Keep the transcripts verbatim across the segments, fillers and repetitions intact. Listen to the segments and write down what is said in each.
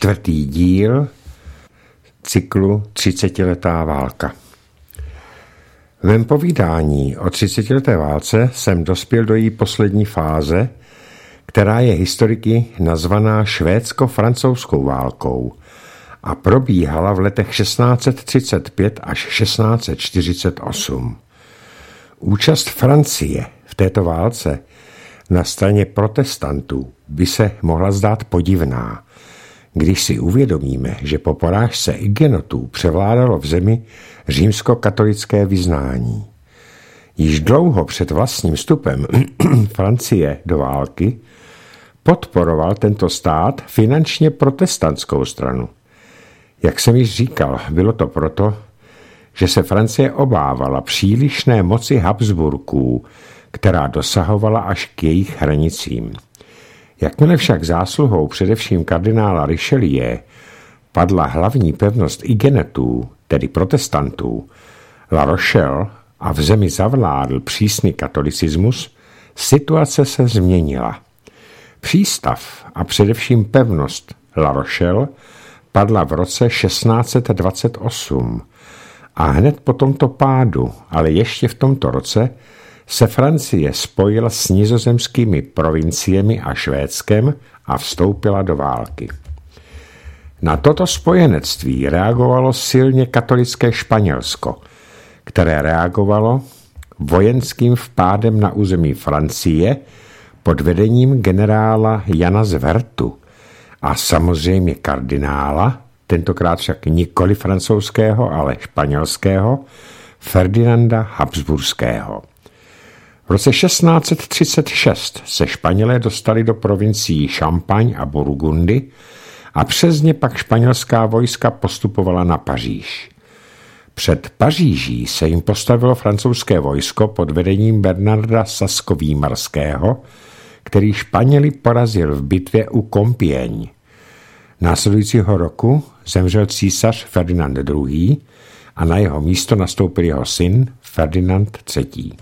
čtvrtý díl cyklu třicetiletá válka. V mém povídání o třicetileté válce jsem dospěl do její poslední fáze, která je historiky nazvaná švédsko-francouzskou válkou a probíhala v letech šestnáct set třicet pět až šestnáct set čtyřicet osm. Účast Francie v této válce na straně protestantů by se mohla zdát podivná, když si uvědomíme, že po porážce Hugenotů převládalo v zemi římskokatolické vyznání. Již dlouho před vlastním vstupem Francie do války podporoval tento stát finančně protestantskou stranu. Jak jsem již říkal, bylo to proto, že se Francie obávala přílišné moci Habsburků, která dosahovala až k jejich hranicím. Jakmile však zásluhou především kardinála Richelieu padla hlavní pevnost Hugenotů, tedy protestantů, La Rochelle, a v zemi zavládl přísný katolicismus, situace se změnila. Přístav a především pevnost La Rochelle padla v roce šestnáct set dvacet osm a hned po tomto pádu, ale ještě v tomto roce, se Francie spojila s nizozemskými provinciemi a Švédskem a vstoupila do války. Na toto spojenectví reagovalo silně katolické Španělsko, které reagovalo vojenským vpádem na území Francie pod vedením generála Jana z Werthu a samozřejmě kardinála, tentokrát však nikoli francouzského, ale španělského, Ferdinanda Habsburského. V roce šestnáct set třicet šest se Španělé dostali do provincií Champagne a Burgundy a přes ně pak španělská vojska postupovala na Paříž. Před Paříží se jim postavilo francouzské vojsko pod vedením Bernarda Sasko-Výmarského, který Španěli porazil v bitvě u Compiègne. Následujícího roku zemřel císař Ferdinand druhý. a na jeho místo nastoupil jeho syn Ferdinand třetí.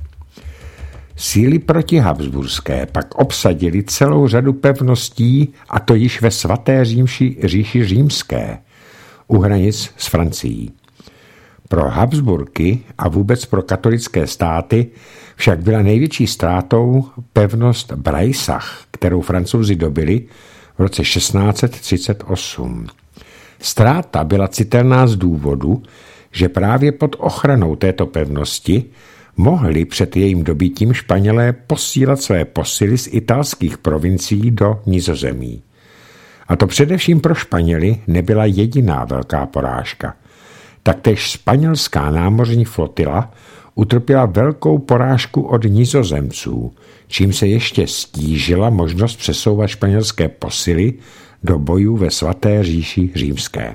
Síly protihabsburské pak obsadili celou řadu pevností, a to již ve svaté římši, říši římské, u hranic s Francií. Pro Habsburky a vůbec pro katolické státy však byla největší ztrátou pevnost Breisach, kterou Francouzi dobili v roce šestnáct set třicet osm. Ztráta byla citelná z důvodu, že právě pod ochranou této pevnosti mohli před jejím dobytím Španělé posílat své posily z italských provincií do Nizozemí. A to především pro Španěly nebyla jediná velká porážka. Taktéž španělská námořní flotila utrpěla velkou porážku od Nizozemců, čím se ještě stížila možnost přesouvat španělské posily do bojů ve svaté říši římské.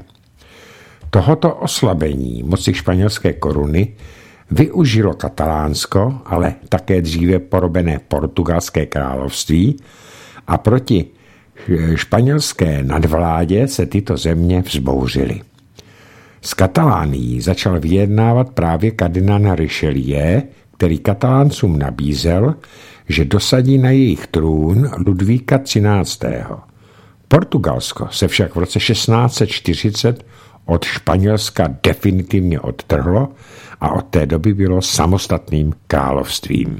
Tohoto oslabení moci španělské koruny využilo Katalánsko, ale také dříve porobené Portugalské království, a proti španělské nadvládě se tyto země vzbouřily. S Katalánií začal vyjednávat právě kardinál Richelieu, který Kataláncům nabízel, že dosadí na jejich trůn Ludvíka třináctého. Portugalsko se však v roce šestnáct set čtyřicet od Španělska definitivně odtrhlo a od té doby bylo samostatným královstvím.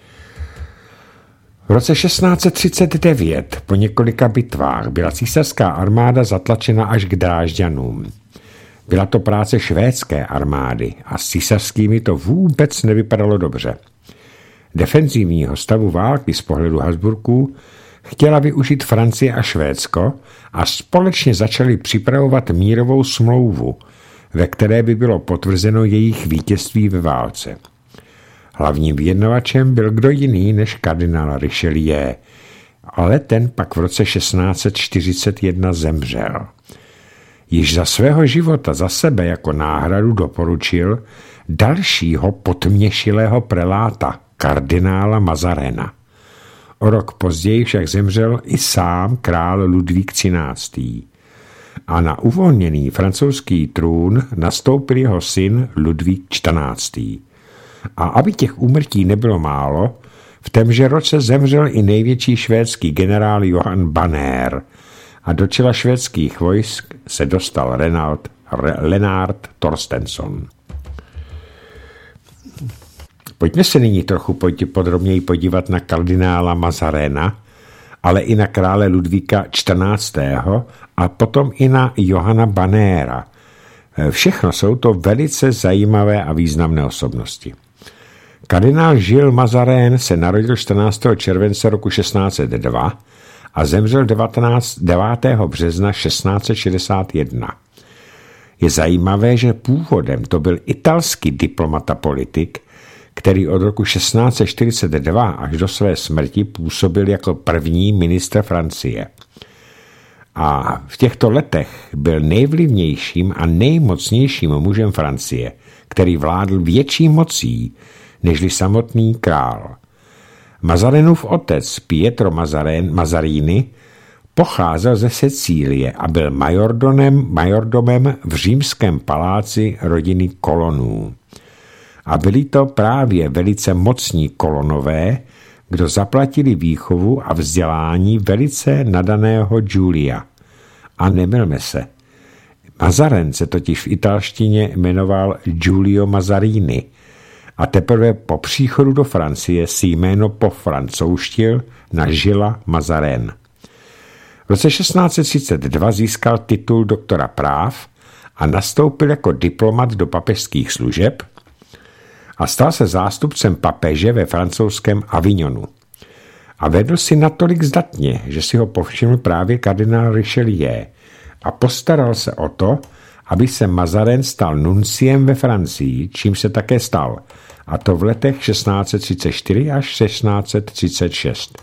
V roce šestnáct set třicet devět po několika bitvách byla císařská armáda zatlačena až k Drážďanům. Byla to práce švédské armády a s císařskými to vůbec nevypadalo dobře. Defenzivního stavu války z pohledu Habsburků chtěla využít Francie a Švédsko a společně začali připravovat mírovou smlouvu, ve které by bylo potvrzeno jejich vítězství ve válce. Hlavním vyjednavačem byl kdo jiný než kardinál Richelieu, ale ten pak v roce šestnáct set čtyřicet jedna zemřel. Již za svého života za sebe jako náhradu doporučil dalšího potměšilého preláta, kardinála Mazarena. O rok později však zemřel i sám král Ludvík třináctý. A na uvolněný francouzský trůn nastoupil jeho syn Ludvík čtrnáctý. A aby těch úmrtí nebylo málo, v témže roce zemřel i největší švédský generál Johan Banér a do čela švédských vojsk se dostal Renald, Lennart Torstensson. Pojďme se nyní trochu podrobněji podívat na kardinála Mazaréna, ale i na krále Ludvíka čtrnáctého. a potom i na Johana Banéra. Všechno jsou to velice zajímavé a významné osobnosti. Kardinál Gilles Mazarén se narodil čtrnáctého července roku šestnáct set dva a zemřel devátého března šestnáct set šedesát jedna. Je zajímavé, že původem to byl italský diplomat a politik, který od roku šestnáct set čtyřicet dva až do své smrti působil jako první ministr Francie. A v těchto letech byl nejvlivnějším a nejmocnějším mužem Francie, který vládl větší mocí nežli samotný král. Mazarenův otec Pietro Mazaren, Mazarini pocházel ze Sicílie a byl majordomem, majordomem v římském paláci rodiny Kolonů. A byli to právě velice mocní kolonové, kdo zaplatili výchovu a vzdělání velice nadaného Giulia. A nemylme se. Mazaren se totiž v italštině jmenoval Giulio Mazarini a teprve po příchodu do Francie si jméno pofrancouzštil na Gilles Mazarén. V roce šestnáct set třicet dva získal titul doktora práv a nastoupil jako diplomat do papežských služeb a stal se zástupcem papeže ve francouzském Avignonu. A vedl si natolik zdatně, že si ho povšiml právě kardinál Richelieu a postaral se o to, aby se Mazarén stal nunciem ve Francii, čím se také stal, a to v letech šestnáct set třicet čtyři až šestnáct set třicet šest.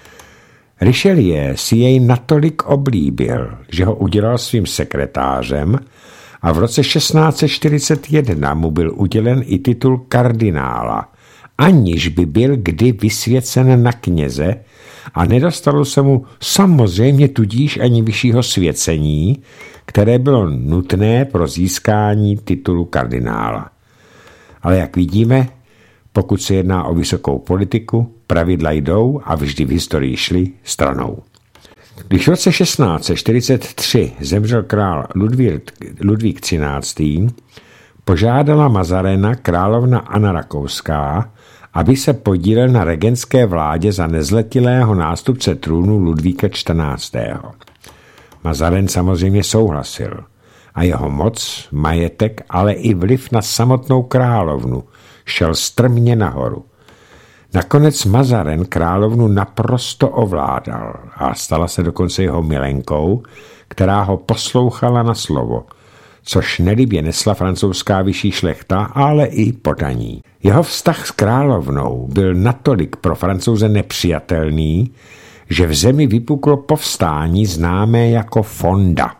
Richelieu si jej natolik oblíbil, že ho udělal svým sekretářem a v roce šestnáct set čtyřicet jedna mu byl udělen i titul kardinála, aniž by byl kdy vysvěcen na kněze a nedostalo se mu samozřejmě tudíž ani vyššího svěcení, které bylo nutné pro získání titulu kardinála. Ale jak vidíme, pokud se jedná o vysokou politiku, pravidla jdou a vždy v historii šly stranou. Když v roce šestnáct set čtyřicet tři zemřel král Ludvík, Ludvík třináctý. požádala Mazaréna královna Anna Rakouská, aby se podílel na regentské vládě za nezletilého nástupce trůnu Ludvíka čtrnáctého. Mazarén samozřejmě souhlasil a jeho moc, majetek, ale i vliv na samotnou královnu šel strmě nahoru. Nakonec Mazarén královnu naprosto ovládal a stala se dokonce jeho milenkou, která ho poslouchala na slovo, což nelibě nesla francouzská vyšší šlechta, ale i podaní. Jeho vztah s královnou byl natolik pro Francouze nepřijatelný, že v zemi vypuklo povstání známé jako Fonda.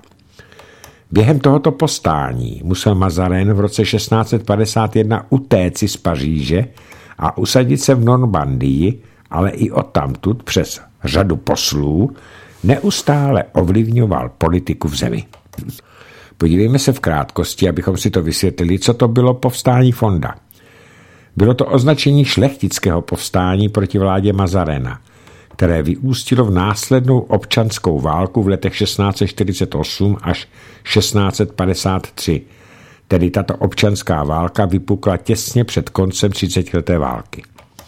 Během tohoto povstání musel Mazarén v roce šestnáct set padesát jedna utéci z Paříže a usadit se v Normandii, ale i odtamtud přes řadu poslů neustále ovlivňoval politiku v zemi. Podívejme se v krátkosti, abychom si to vysvětlili, co to bylo povstání Fonda. Bylo to označení šlechtického povstání proti vládě Mazaréna, které vyústilo v následnou občanskou válku v letech šestnáct set čtyřicet osm až šestnáct set padesát tři. Tedy tato občanská válka vypukla těsně před koncem třicetileté války.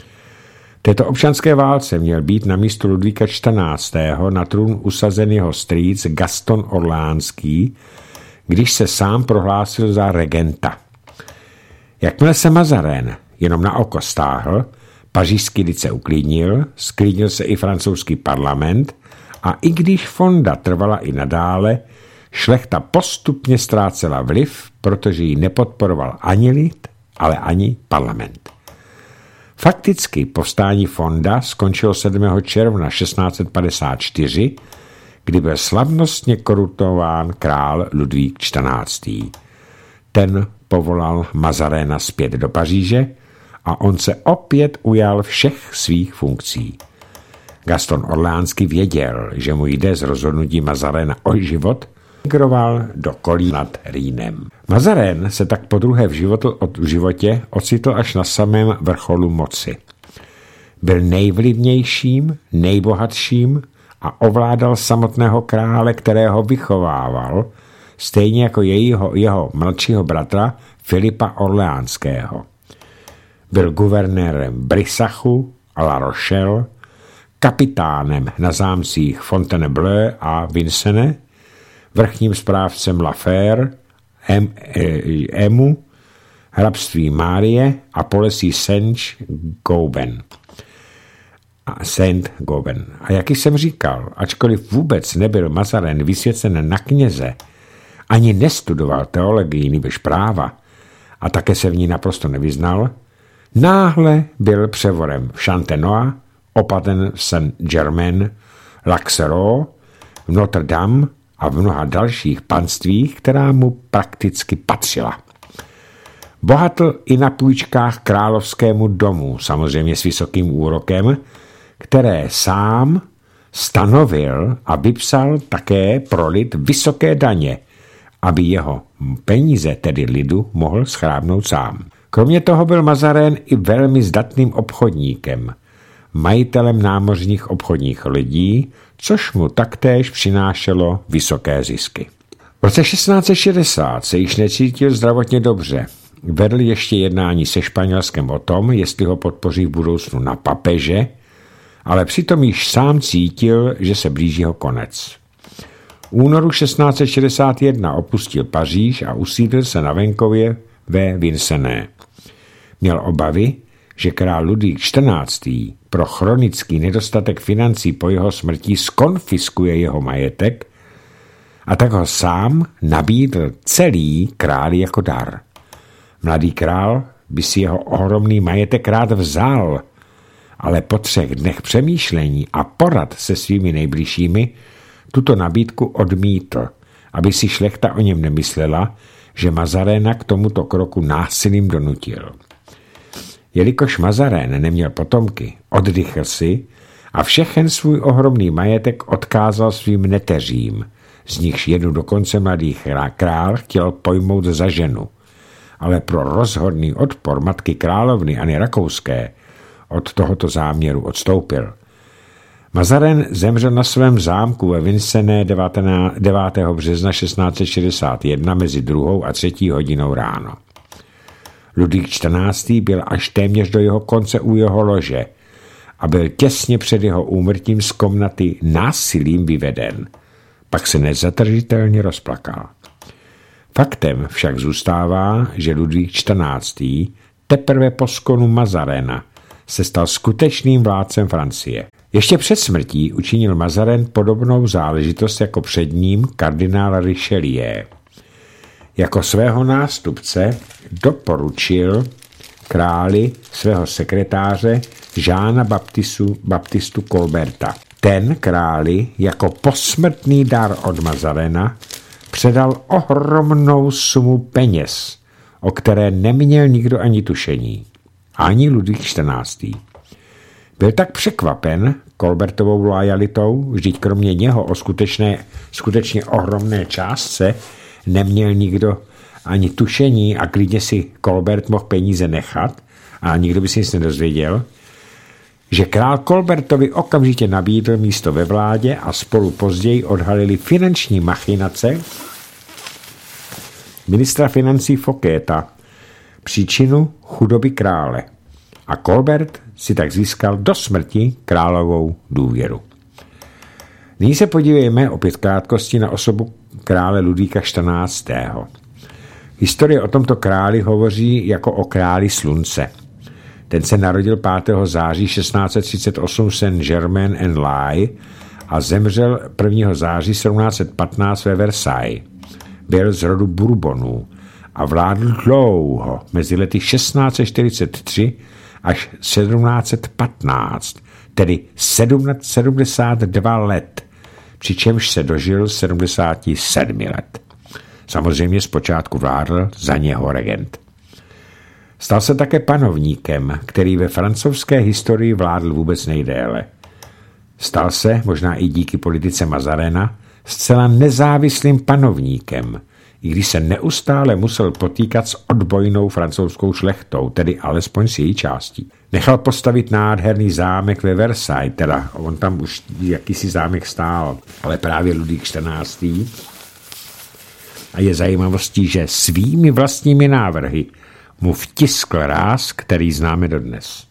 Této občanské válce měl být na místo Ludvíka čtrnáctého. na trůn usazen jeho strýc Gaston Orléánský, když se sám prohlásil za regenta. Jakmile se Mazarén jenom na oko stáhl, pařížský lid se uklidnil, sklidnil se i francouzský parlament a i když Fonda trvala i nadále, šlechta postupně ztrácela vliv, protože ji nepodporoval ani lid, ale ani parlament. Fakticky povstání Fonda skončilo sedmého června šestnáct set padesát čtyři, kdy byl slavnostně korunován král Ludvík čtrnáctý. Ten povolal Mazaréna zpět do Paříže a on se opět ujal všech svých funkcí. Gaston Orléánský věděl, že mu jde z rozhodnutí Mazaréna o život, migroval do Kolína nad Rýnem. Mazarén se tak podruhé v, životu, v životě ocitl až na samém vrcholu moci. Byl nejvlivnějším, nejbohatším a ovládal samotného krále, kterého vychovával, stejně jako jejího, jeho mladšího bratra Filipa Orleánského. Byl guvernérem Brissachu a La Rochelle, kapitánem na zámcích Fontainebleau a Vincennes, vrchním správcem La Fère, em, Emu, hrabství Márie a polesí Saint-Gobain. A Saint-Gobain. A jak jsem říkal, ačkoliv vůbec nebyl Mazarin vysvěcen na kněze, ani nestudoval teologii nýbrž práva a také se v ní naprosto nevyznal, náhle byl převorem v Chantenois, opaten v Saint-Germain, l'Auxerrois, v Notre Dame a v mnoha dalších panstvích, která mu prakticky patřila. Bohatl i na půjčkách královskému domu, samozřejmě s vysokým úrokem, které sám stanovil a vypsal také pro lid vysoké daně, aby jeho peníze, tedy lidu, mohl schrábnout sám. Kromě toho byl Mazarin i velmi zdatným obchodníkem, majitelem námořních obchodních lodí, což mu taktéž přinášelo vysoké zisky. V roce šestnáct set šedesát se již necítil zdravotně dobře. Vedl ještě jednání se Španělskem o tom, jestli ho podpoří v budoucnu na papeže, ale přitom již sám cítil, že se blíží jeho konec. V únoru šestnáct set šedesát jedna opustil Paříž a usídlil se na venkově ve Vincennes. Měl obavy, že král Ludvík čtrnáctý pro chronický nedostatek financí po jeho smrti skonfiskuje jeho majetek a tak ho sám nabídl celý králi jako dar. Mladý král by si jeho ohromný majetek rád vzal, ale po třech dnech přemýšlení a porad se svými nejbližšími tuto nabídku odmítl, aby si šlechta o něm nemyslela, že Mazaréna k tomuto kroku násilím donutil. Jelikož Mazarin neměl potomky, oddychl si a všechen svůj ohromný majetek odkázal svým neteřím, z nichž jednu dokonce mladý král chtěl pojmout za ženu, ale pro rozhodný odpor matky královny Anny Rakouské od tohoto záměru odstoupil. Mazarin zemřel na svém zámku ve Vincennes devátého března šestnáct set šedesát jedna mezi druhou a třetí hodinou ráno. Ludvík čtrnáctý byl až téměř do jeho konce u jeho lože a byl těsně před jeho úmrtím z komnaty násilím vyveden. Pak se nezatržitelně rozplakal. Faktem však zůstává, že Ludvík čtrnáctý teprve po skonu Mazarina se stal skutečným vládcem Francie. Ještě před smrtí učinil Mazarin podobnou záležitost jako před ním kardinál Richelieu. Jako svého nástupce doporučil králi svého sekretáře Jeana Baptistu, Baptistu Colberta. Ten králi jako posmrtný dar od Mazarina předal ohromnou sumu peněz, o které neměl nikdo ani tušení. Ani Ludvík čtrnáctý. Byl tak překvapen Colbertovou loajalitou, vždyť kromě něho o skutečné, skutečně ohromné částce neměl nikdo ani tušení a klidně si Colbert mohl peníze nechat a nikdo by si nic nedozvěděl, že král Colbertovi okamžitě nabídl místo ve vládě a spolu později odhalili finanční machinace ministra financí Fouqueta, příčinu chudoby krále. A Colbert si tak získal do smrti královou důvěru. Nyní se podívejme opět krátkosti na osobu krále Ludvíka čtrnáctého. Historie o tomto králi hovoří jako o králi slunce. Ten se narodil pátého září šestnáct set třicet osm v Saint-Germain-en-Laye a zemřel prvního září sedmnáct set patnáct ve Versailles. Byl z rodu Bourbonů a vládl dlouho, mezi lety šestnáct set čtyřicet tři až sedmnáct set patnáct, tedy sedmdesát dva let, přičemž se dožil sedmdesáti sedmi let. Samozřejmě zpočátku vládl za něho regent. Stal se také panovníkem, který ve francouzské historii vládl vůbec nejdéle. Stal se, možná i díky politice Mazarina, zcela nezávislým panovníkem, i když se neustále musel potýkat s odbojnou francouzskou šlechtou, tedy alespoň s její částí. Nechal postavit nádherný zámek ve Versailles, teda on tam už jakýsi zámek stál, ale právě Ludvík čtrnáctý. A je zajímavostí, že svými vlastními návrhy mu vtiskl ráz, který známe dodnes.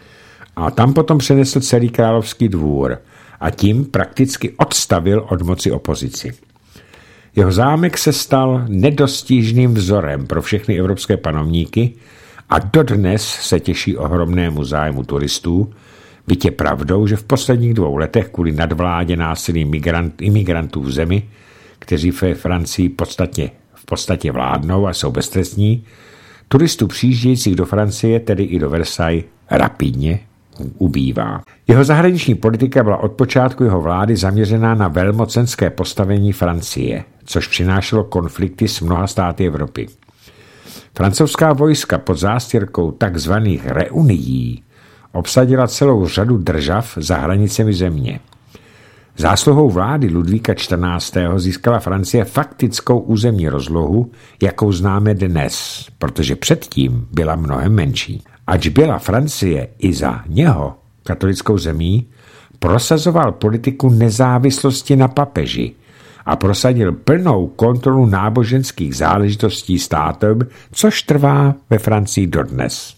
A tam potom přenesl celý královský dvůr a tím prakticky odstavil od moci opozici. Jeho zámek se stal nedostižným vzorem pro všechny evropské panovníky a dodnes se těší ohromnému zájmu turistů, byť je pravdou, že v posledních dvou letech kvůli nadvládě násilí migrant, imigrantů v zemi, kteří ve Francii podstatně, v podstatě vládnou a jsou beztrestní, turistů přijíždějících do Francie, tedy i do Versailles, rapidně ubývá. Jeho zahraniční politika byla od počátku jeho vlády zaměřená na velmocenské postavení Francie, což přinášelo konflikty s mnoha státy Evropy. Francouzská vojska pod zástěrkou takzvaných reunií obsadila celou řadu držav za hranicemi země. Zásluhou vlády Ludvíka čtrnáctého získala Francie faktickou územní rozlohu, jakou známe dnes, protože předtím byla mnohem menší. Ač byla Francie i za něho katolickou zemí, prosazoval politiku nezávislosti na papeži a prosadil plnou kontrolu náboženských záležitostí státem, což trvá ve Francii dodnes.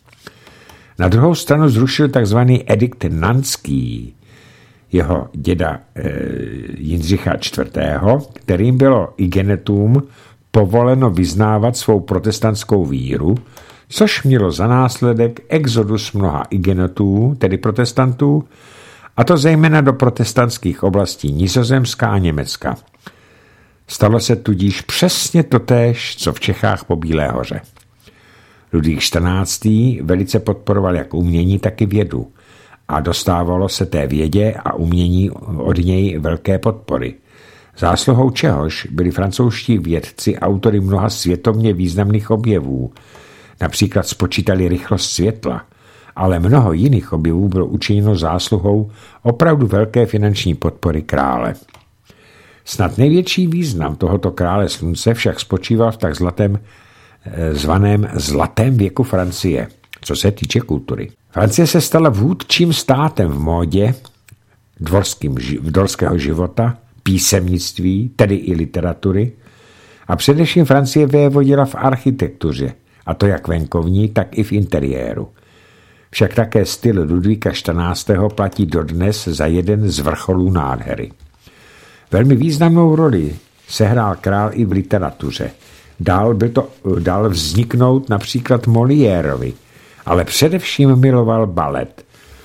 Na druhou stranu zrušil tzv. Edikt Nantský, jeho děda e, Jindřicha čtvrtého., kterým bylo igenetům povoleno vyznávat svou protestantskou víru, což mělo za následek exodus mnoha igenetů, tedy protestantů, a to zejména do protestantských oblastí Nizozemska a Německa. Stalo se tudíž přesně totéž, co v Čechách po Bílé hoře. Ludvík čtrnáctý. velice podporoval jak umění, tak i vědu a dostávalo se té vědě a umění od něj velké podpory. Zásluhou čehož byli francouzští vědci autory mnoha světovně významných objevů, například spočítali rychlost světla, ale mnoho jiných objevů bylo učiněno zásluhou opravdu velké finanční podpory krále. Snad největší význam tohoto krále slunce však spočíval v tak zlatém, zvaném zlatém věku Francie, co se týče kultury. Francie se stala vůdčím státem v módě, dvorským, dvorského života, písemnictví, tedy i literatury, a především Francie vévodila v architektuře, a to jak venkovní, tak i v interiéru. Však také styl Ludvíka čtrnáctého. platí dodnes za jeden z vrcholů nádhery. Velmi významnou roli sehrál král i v literatuře. Dál, by to, dál vzniknout například Moliérovi, ale především miloval balet.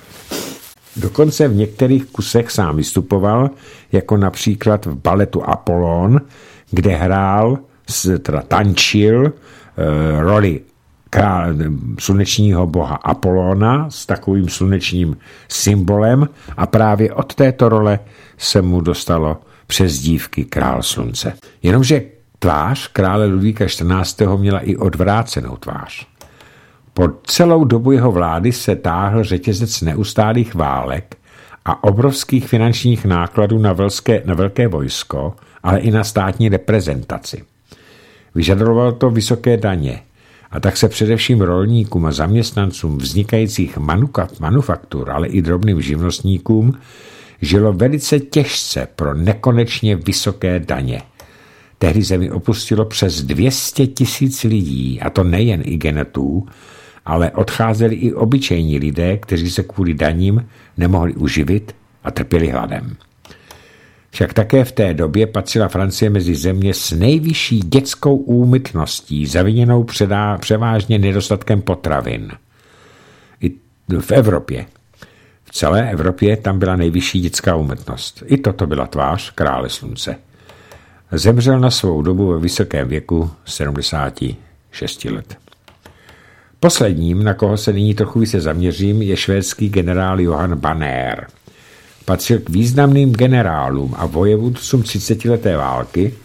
Dokonce v některých kusech sám vystupoval, jako například v baletu Apollon, kde hrál, teda tančil, e, roli král, slunečního boha Apollona s takovým slunečním symbolem a právě od této role se mu dostalo přezdívky Král slunce. Jenomže tvář krále Ludvíka čtrnáctého. měla i odvrácenou tvář. Po celou dobu jeho vlády se táhl řetězec neustálých válek a obrovských finančních nákladů na velké, na velké vojsko, ale i na státní reprezentaci. Vyžadoval to vysoké daně a tak se především rolníkům a zaměstnancům vznikajících manufaktur, ale i drobným živnostníkům žilo velice těžce pro nekonečně vysoké daně. Tehdy zemi opustilo přes dvě stě tisíc lidí, a to nejen igenetů, ale odcházeli i obyčejní lidé, kteří se kvůli daním nemohli uživit a trpěli hladem. Však také v té době patřila Francie mezi země s nejvyšší dětskou úmrtností, zaviněnou předá, převážně nedostatkem potravin. I v Evropě. V celé Evropě tam byla nejvyšší dětská úmrtnost. I toto byla tvář krále slunce. Zemřel na svou dobu ve vysokém věku sedmdesáti šesti let. Posledním, na koho se nyní trochu více zaměřím, je švédský generál Johan Banér. Patřil k významným generálům a vojevůdcům třicetileté války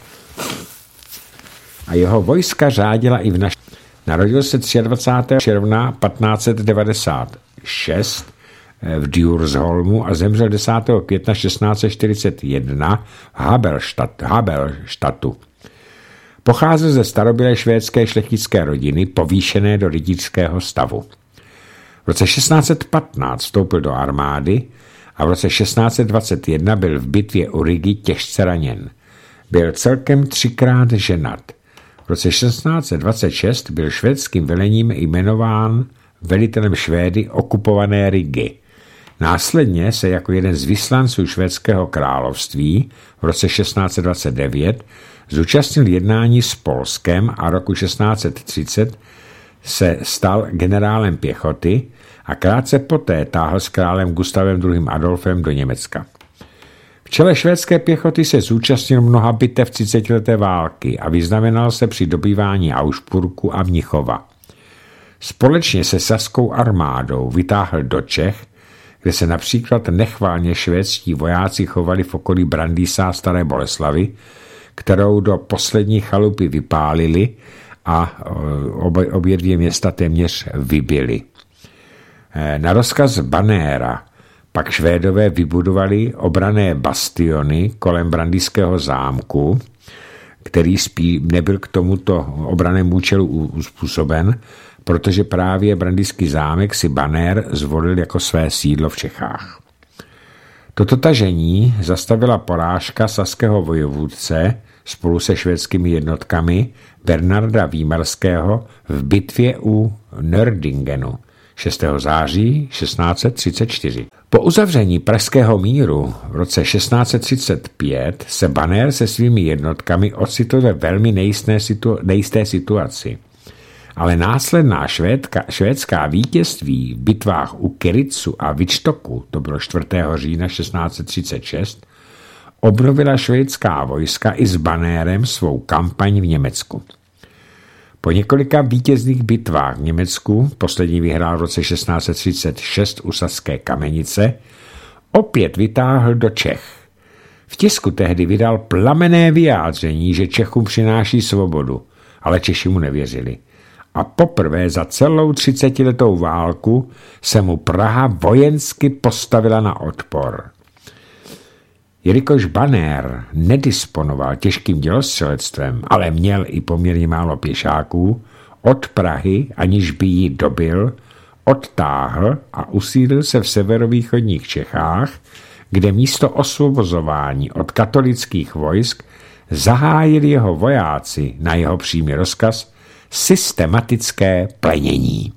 a jeho vojska řádila i v naší. Narodil se dvacátého třetího června patnáct set devadesát šest v Djursholmu a zemřel desátého května šestnáct set čtyřicet jedna v Habelštatu. Pocházel ze starobylé švédské šlechtické rodiny, povýšené do rytířského stavu. V roce šestnáct set patnáct vstoupil do armády a v roce šestnáct set dvacet jedna byl v bitvě u Rigi těžce raněn. Byl celkem třikrát ženat. V roce šestnáct set dvacet šest byl švédským velením jmenován velitelem Švédy okupované Rigi. Následně se jako jeden z vyslanců švédského království v roce šestnáct set dvacet devět zúčastnil jednání s Polskem a roku šestnáct set třicet se stal generálem pěchoty a krátce poté táhl s králem Gustavem druhým. Adolfem do Německa. V čele švédské pěchoty se zúčastnil mnoha bitev třicetileté války a vyznamenal se při dobývání Augsburgu a Mnichova. Společně se saskou armádou vytáhl do Čech, kde se například nechválně švédští vojáci chovali v okolí Brandýsa a Staré Boleslavy, kterou do poslední chalupy vypálili a obě dvě města téměř vybili. Na rozkaz Banéra pak Švédové vybudovali obranné bastiony kolem Brandýského zámku, který spí nebyl k tomuto obrannému účelu uspůsoben, protože právě Brandýský zámek si Banér zvolil jako své sídlo v Čechách. Toto tažení zastavila porážka saského vojevůdce spolu se švédskými jednotkami Bernarda Výmarského v bitvě u Nördingenu šestého září šestnáct set třicet čtyři. Po uzavření pražského míru v roce šestnáct set třicet pět se Banér se svými jednotkami ocitl ve velmi nejisté, situ- nejisté situaci. Ale následná švédka, švédská vítězství v bitvách u Kericu a Wittstocku, to bylo čtvrtého října šestnáct set třicet šest, obnovila švédská vojska i s Banérem svou kampaň v Německu. Po několika vítězných bitvách v Německu, poslední vyhrál v roce šestnáct set třicet šest u Saské Kamenice, opět vytáhl do Čech. V tisku tehdy vydal plamenné vyjádření, že Čechům přináší svobodu, ale Češi mu nevěřili. A poprvé za celou třicetiletou válku se mu Praha vojensky postavila na odpor. Jelikož Banér nedisponoval těžkým dělostřelectvem, ale měl i poměrně málo pěšáků, od Prahy, aniž by ji dobil, odtáhl a usídlil se v severovýchodních Čechách, kde místo osvobozování od katolických vojsk zahájili jeho vojáci na jeho přímý rozkaz systematické plenění.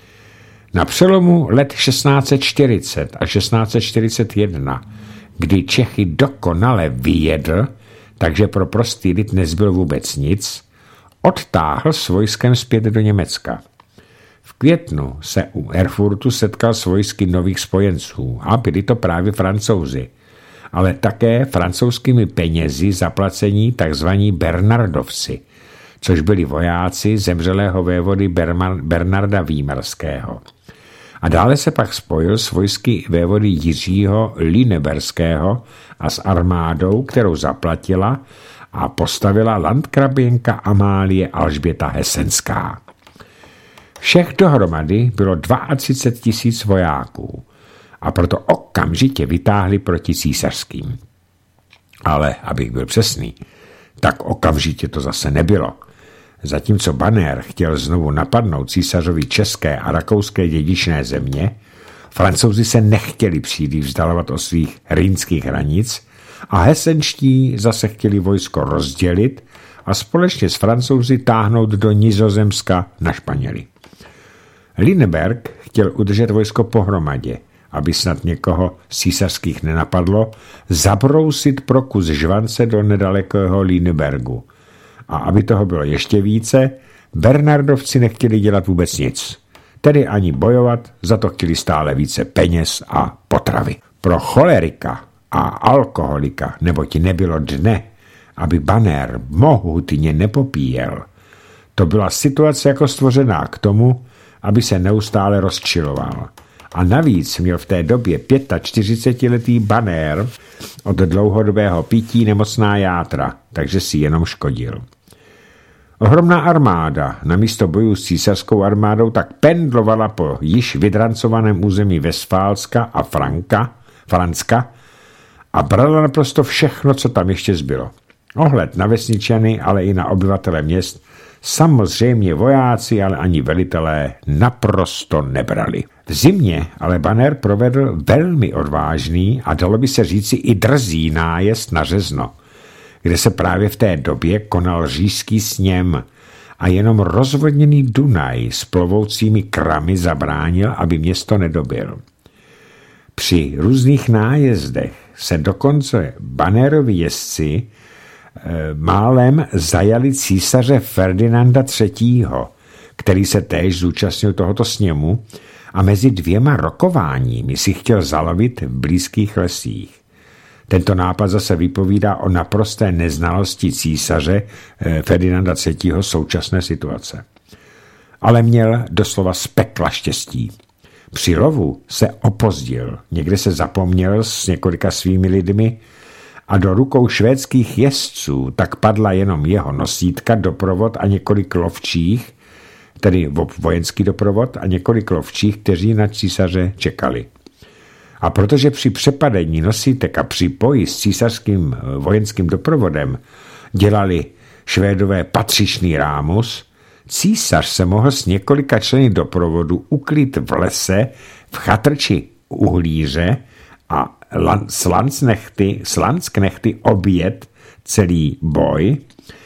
Na přelomu let šestnáct set čtyřicet a šestnáct set čtyřicet jedna, kdy Čechy dokonale vyjedl, takže pro prostý lid nezbyl vůbec nic, odtáhl s vojskem zpět do Německa. V květnu se u Erfurtu setkal s vojsky nových spojenců a byli to právě Francouzi, ale také francouzskými penězi zaplacení tzv. Bernardovci, což byli vojáci zemřelého vévody Bernarda Výmarského. A dále se pak spojil s vojsky vévody Jiřího Lüneberského a s armádou, kterou zaplatila a postavila landkraběnka Amálie Alžběta Hesenská. Všech dohromady bylo třicet dva tisíc vojáků a proto okamžitě vytáhli proti císařským. Ale, abych byl přesný, tak okamžitě to zase nebylo. Zatímco Banér chtěl znovu napadnout císařovi české a rakouské dědičné země, Francouzi se nechtěli příliš vzdalovat od svých rýnských hranic a hesenští zase chtěli vojsko rozdělit a společně s Francouzi táhnout do Nizozemska na Španěly. Lüneburg chtěl udržet vojsko pohromadě, aby snad někoho z císařských nenapadlo, zabrousit pro kus žvance do nedalekého Lüneburgu. A aby toho bylo ještě více, Bernardovci nechtěli dělat vůbec nic. Tedy ani bojovat, za to chtěli stále více peněz a potravy. Pro cholerika a alkoholika, neboť nebylo dne, aby Banér mohutně nepopíjel. To byla situace jako stvořená k tomu, aby se neustále rozčiloval. A navíc měl v té době čtyřicetiletý Banér od dlouhodobého pití nemocná játra, takže si jenom škodil. Ohromná armáda namísto bojů s císařskou armádou tak pendlovala po již vydrancovaném území Vestfálska a Franka, Franska a brala naprosto všechno, co tam ještě zbylo. Ohled na vesničany, ale i na obyvatele měst samozřejmě vojáci, ale ani velitelé naprosto nebrali. V zimě ale Banner provedl velmi odvážný a dalo by se říci i drzý nájezd na Řezno, kde se právě v té době konal říšský sněm a jenom rozvodněný Dunaj s plovoucími kramy zabránil, aby město nedobyl. Při různých nájezdech se dokonce Bannerovi jezdci e, málem zajali císaře Ferdinanda třetího, který se též zúčastnil tohoto sněmu a mezi dvěma rokováními si chtěl zalovit v blízkých lesích. Tento nápad zase vypovídá o naprosté neznalosti císaře e, Ferdinanda třetího současné situace. Ale měl doslova z pekla štěstí. Při lovu se opozdil, někde se zapomněl s několika svými lidmi a do rukou švédských jezdců tak padla jenom jeho nosítka, doprovod a několik lovčích, tedy vojenský doprovod a několik lovčích, kteří na císaře čekali. A protože při přepadení nosítek a při boji s císařským vojenským doprovodem dělali Švédové patřičný rámus, císař se mohl s několika členy doprovodu uklít v lese v chatrči uhlíře a s lancknechty, s lancknechty objet celý boj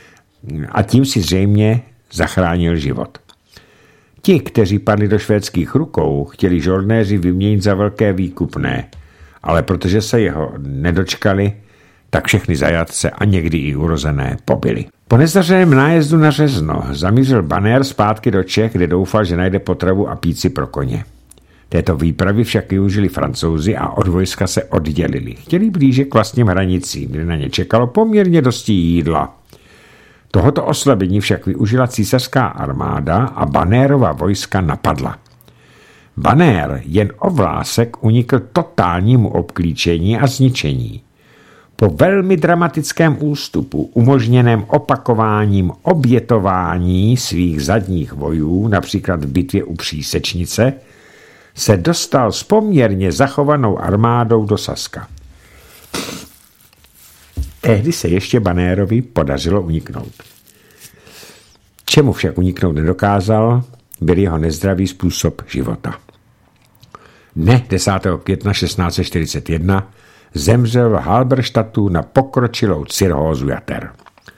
a tím si zřejmě zachránil život. Ti, kteří padli do švédských rukou, chtěli žoldnéři vyměnit za velké výkupné, ale protože se jeho nedočkali, tak všechny zajatce a někdy i urozené pobili. Po nezdařeném nájezdu na Řezno zamířil Banner zpátky do Čech, kde doufal, že najde potravu a píci pro koně. Této výpravy však využili Francouzi a od vojska se oddělili. Chtěli blíže k vlastním hranicím, kde na ně čekalo poměrně dosti jídla. Tohoto oslabení však využila císařská armáda a Bannerova vojska napadla. Banner jen o vlásek unikl totálnímu obklíčení a zničení. Po velmi dramatickém ústupu, umožněném opakováním obětování svých zadních vojů, například v bitvě u Přísečnice, se dostal s poměrně zachovanou armádou do Saska. Tehdy se ještě Bannerovi podařilo uniknout. Čemu však uniknout nedokázal, byl jeho nezdravý způsob života. Dne desátého května šestnáct set čtyřicet jedna zemřel v Halberstadtu na pokročilou cirhózu jater.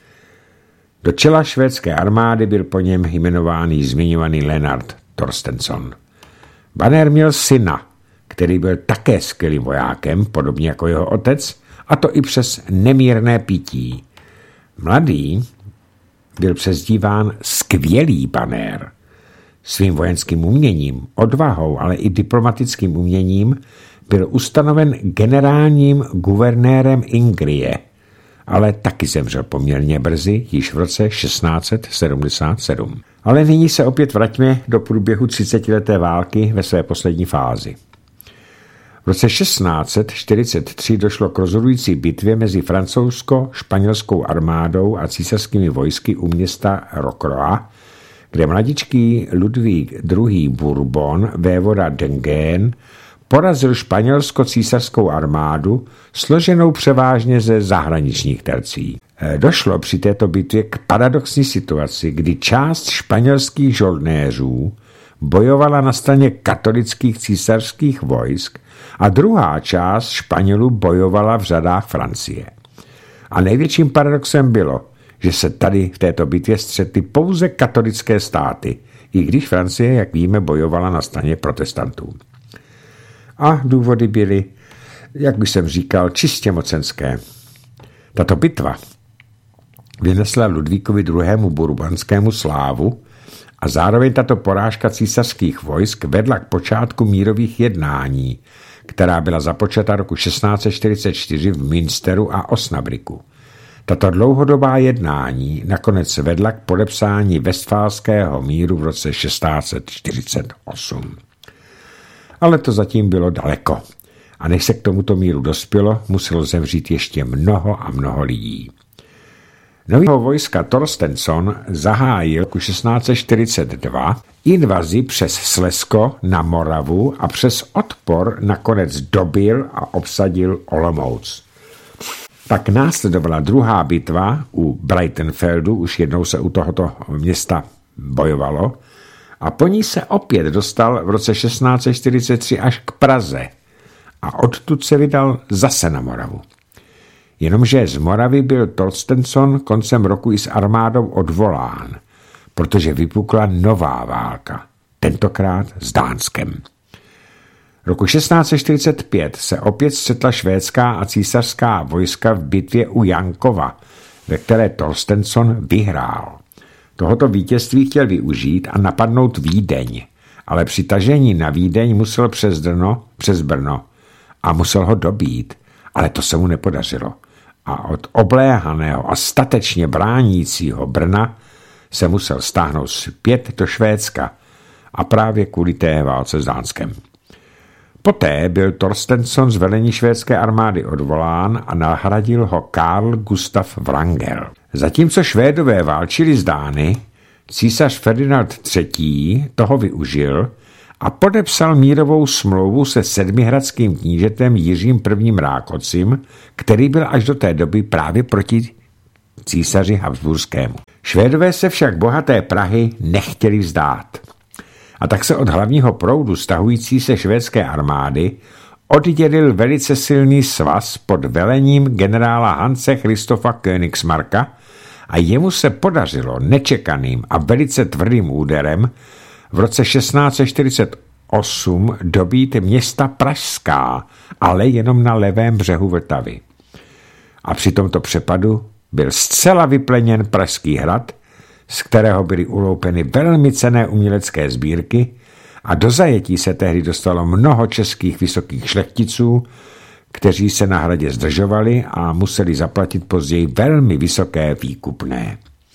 Do čela švédské armády byl po něm jmenovaný zmiňovaný Lennart Torstensson. Banner měl syna, který byl také skvělým vojákem, podobně jako jeho otec, a to i přes nemírné pití. Mladý byl přezdíván skvělý Banner. Svým vojenským uměním, odvahou, ale i diplomatickým uměním byl ustanoven generálním guvernérem Ingrie, ale taky zemřel poměrně brzy, již v roce šestnáct set sedmdesát sedm. Ale nyní se opět vraťme do průběhu třicetileté války ve své poslední fázi. V roce šestnáct set čtyřicet tři došlo k rozhodující bitvě mezi francouzsko-španělskou armádou a císařskými vojsky u města Rocroi, kde mladičký Ludvík druhý. Bourbon, vévoda d'Enghien, porazil španělsko-císařskou armádu, složenou převážně ze zahraničních tercí. Došlo při této bitvě k paradoxní situaci, kdy část španělských žoldnéřů bojovala na straně katolických císařských vojsk a druhá část Španělů bojovala v řadách Francie. A největším paradoxem bylo, že se tady v této bitvě střetly pouze katolické státy, i když Francie, jak víme, bojovala na straně protestantů. A důvody byly, jak bych jsem říkal, čistě mocenské. Tato bitva vynesla Ludvíkovi druhému. Bourbonskému slávu a zároveň tato porážka císařských vojsk vedla k počátku mírových jednání, která byla započata roku šestnáct set čtyřicet čtyři v Münsteru a Osnabriku. Tato dlouhodobá jednání nakonec vedla k podepsání Westfálského míru v roce šestnáct set čtyřicet osm. Ale to zatím bylo daleko. A než se k tomuto míru dospělo, muselo zemřít ještě mnoho a mnoho lidí. Nového vojska Torstensson zahájil roku šestnáct set čtyřicet dva invazi přes Slezsko na Moravu a přes odpor nakonec dobyl a obsadil Olomouc. Pak následovala druhá bitva u Breitenfeldu, už jednou se u tohoto města bojovalo, a po ní se opět dostal v roce šestnáct set čtyřicet tři až k Praze a odtud se vydal zase na Moravu. Jenomže z Moravy byl Torstensson koncem roku i s armádou odvolán, protože vypukla nová válka, tentokrát s Dánskem. Roku šestnáct set čtyřicet pět se opět střetla švédská a císařská vojska v bitvě u Jankova, ve které Torstensson vyhrál. Tohoto vítězství chtěl využít a napadnout Vídeň, ale při tažení na Vídeň musel přes, Drno, přes Brno a musel ho dobít, ale to se mu nepodařilo. A od obléhaného a statečně bránícího Brna se musel stáhnout zpět do Švédska a právě kvůli té válce s Dánskem. Poté byl Torstensson z velení švédské armády odvolán a nahradil ho Karl Gustav Wrangel. Zatímco Švédové válčili s Dány, císař Ferdinand třetí. toho využil a podepsal mírovou smlouvu se sedmihradským knížetem Jiřím prvním. Rákocim, který byl až do té doby právě proti císaři Habsburskému. Švédové se však bohaté Prahy nechtěli vzdát. A tak se od hlavního proudu stahující se švédské armády oddělil velice silný svaz pod velením generála Hanse Christofa Königsmarka a jemu se podařilo nečekaným a velice tvrdým úderem v roce šestnáct set čtyřicet osm dobít města Pražská, ale jenom na levém břehu Vltavy. A při tomto přepadu byl zcela vypleněn Pražský hrad, z kterého byly uloupeny velmi cenné umělecké sbírky a do zajetí se tehdy dostalo mnoho českých vysokých šlechticů, kteří se na hradě zdržovali a museli zaplatit později velmi vysoké výkupné.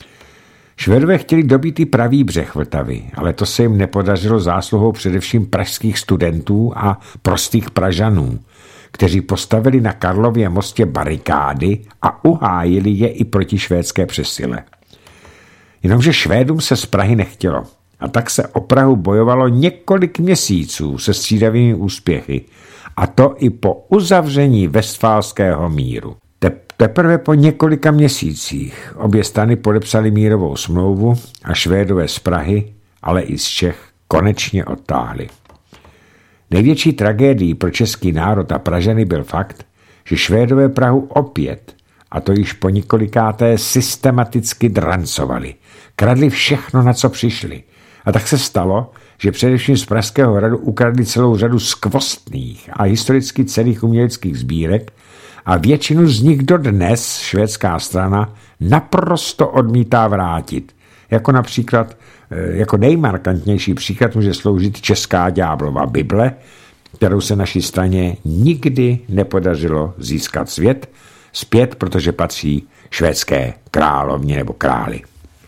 Švédové chtěli dobít i pravý břeh Vltavy, ale to se jim nepodařilo zásluhou především pražských studentů a prostých Pražanů, kteří postavili na Karlově mostě barikády a uhájili je i proti švédské přesile. Jenomže Švédům se z Prahy nechtělo a tak se o Prahu bojovalo několik měsíců se střídavými úspěchy, a to i po uzavření Vestfálského míru. Te- teprve po několika měsících obě strany podepsaly mírovou smlouvu a Švédové z Prahy, ale i z Čech, konečně odtáhli. Největší tragédií pro český národ a Pražany byl fakt, že Švédové Prahu opět, a to již po několikáté, systematicky drancovali. Kradli všechno, na co přišli. A tak se stalo, že především z Pražského hradu ukradli celou řadu skvostných a historicky cenných uměleckých sbírek a většinu z nich dodnes švédská strana naprosto odmítá vrátit. Jako například, jako nejmarkantnější příklad může sloužit česká ďáblova Bible, kterou se naší straně nikdy nepodařilo získat svět, zpět, protože patří švédské královně nebo králi.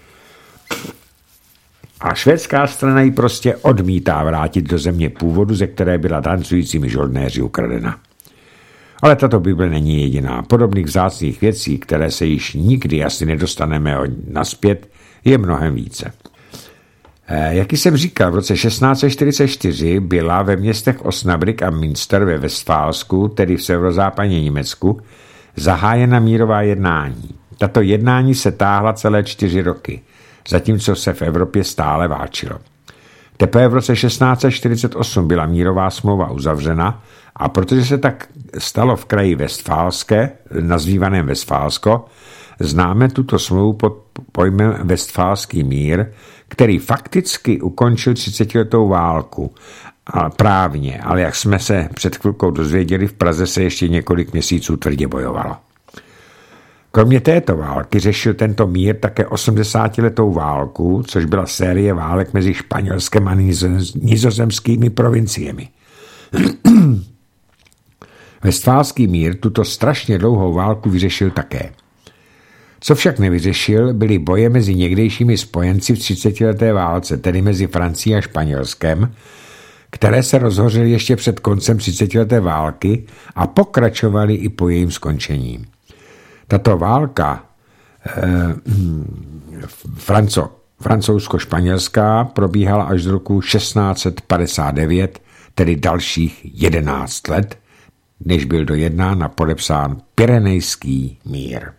A švédská strana ji prostě odmítá vrátit do země původu, ze které byla tancujícími žoldnéři ukradena. Ale tato Bible není jediná. Podobných vzácných věcí, které se již nikdy asi nedostaneme nazpět, je mnohem více. Jak jsem říkal, v roce šestnáct set čtyřicet čtyři byla ve městech Osnabrück a Münster ve Vestfálsku, tedy v severozápadě Německu, zahájena mírová jednání. Tato jednání se táhla celé čtyři roky, zatímco se v Evropě stále válčilo. Teprve v roce šestnáct set čtyřicet osm byla mírová smlouva uzavřena a protože se tak stalo v kraji Vestfálské, nazývaném Vestfálsko, známe tuto smlouvu pod pojmem Vestfálský mír, který fakticky ukončil třicetiletou válku. A právně, ale jak jsme se před chvilkou dozvěděli, v Praze se ještě několik měsíců tvrdě bojovalo. Kromě této války řešil tento mír také osmdesátiletou válku, což byla série válek mezi Španělskem a nizozemskými provinciemi. Vestfálský mír tuto strašně dlouhou válku vyřešil také. Co však nevyřešil, byly boje mezi někdejšími spojenci v třicetileté válce, tedy mezi Francií a Španělskem, které se rozhořely ještě před koncem třicetileté války a pokračovaly i po jejím skončení. Tato válka eh, Franco, francouzsko-španělská probíhala až do roku šestnáct set padesát devět, tedy dalších jedenáct let, než byl dojednán a podepsán Pyrenejský mír.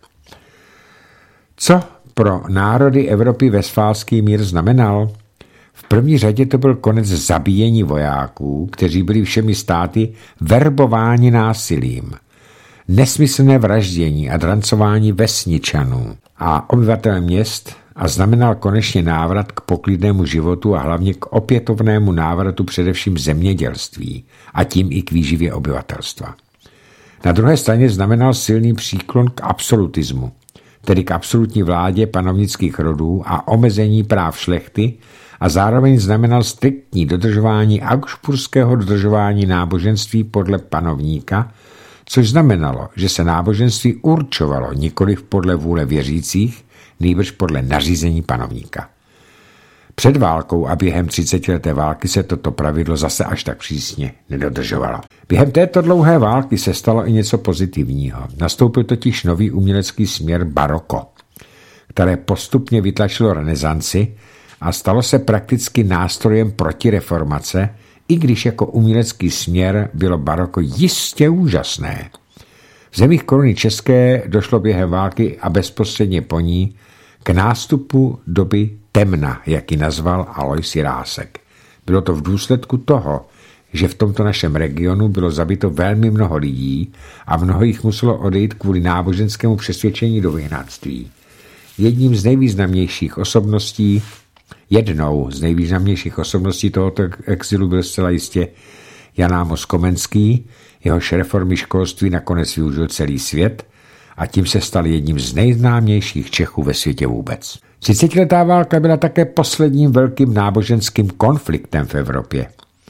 Co pro národy Evropy Vestfálský mír znamenal? V první řadě to byl konec zabíjení vojáků, kteří byli všemi státy verbováni násilím, nesmyslné vraždění a drancování vesničanů a obyvatel měst a znamenal konečně návrat k poklidnému životu a hlavně k opětovnému návratu především zemědělství a tím i k výživě obyvatelstva. Na druhé straně znamenal silný příklon k absolutismu, tedy k absolutní vládě panovnických rodů a omezení práv šlechty a zároveň znamenal striktní dodržování augsburského dodržování náboženství podle panovníka, což znamenalo, že se náboženství určovalo nikoliv podle vůle věřících, nýbrž podle nařízení panovníka. Před válkou a během třicetileté války se toto pravidlo zase až tak přísně nedodržovalo. Během této dlouhé války se stalo i něco pozitivního. Nastoupil totiž nový umělecký směr baroko, které postupně vytlačilo renesanci a stalo se prakticky nástrojem protireformace, i když jako umělecký směr bylo baroko jistě úžasné. V zemích koruny české došlo během války a bezprostředně po ní k nástupu doby temna, jak ji nazval Alois Jirásek. Bylo to v důsledku toho, že v tomto našem regionu bylo zabito velmi mnoho lidí a mnoho jich muselo odejít kvůli náboženskému přesvědčení do vyhnanství. Jedním z nejvýznamnějších osobností, jednou z nejvýznamnějších osobností tohoto exilu byl zcela jistě Jan Amos Komenský, jehož reformy školství nakonec využil celý svět a tím se stal jedním z nejznámějších Čechů ve světě vůbec. Třicetiletá válka byla také posledním velkým náboženským konfliktem v Evropě.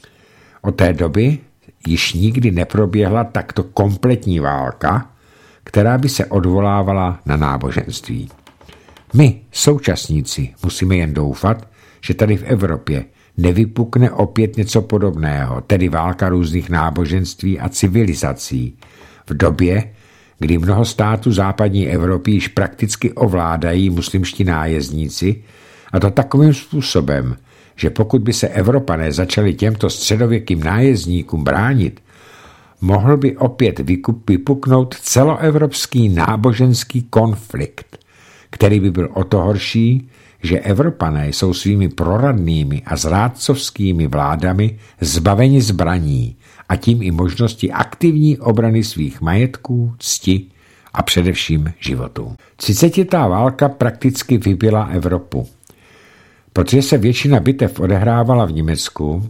Od té doby již nikdy neproběhla takto kompletní válka, která by se odvolávala na náboženství. My, současníci, musíme jen doufat, že tady v Evropě nevypukne opět něco podobného, tedy válka různých náboženství a civilizací, v době, kdy mnoho států západní Evropy již prakticky ovládají muslimští nájezdníci, a to takovým způsobem, že pokud by se Evropané začali těmto středověkým nájezdníkům bránit, mohl by opět vypuknout celoevropský náboženský konflikt, který by byl o to horší, že Evropané jsou svými proradnými a zrádcovskými vládami zbaveni zbraní a tím i možnosti aktivní obrany svých majetků, cti a především životů. Třicetiletá válka prakticky vybila Evropu. Protože se většina bitev odehrávala v Německu,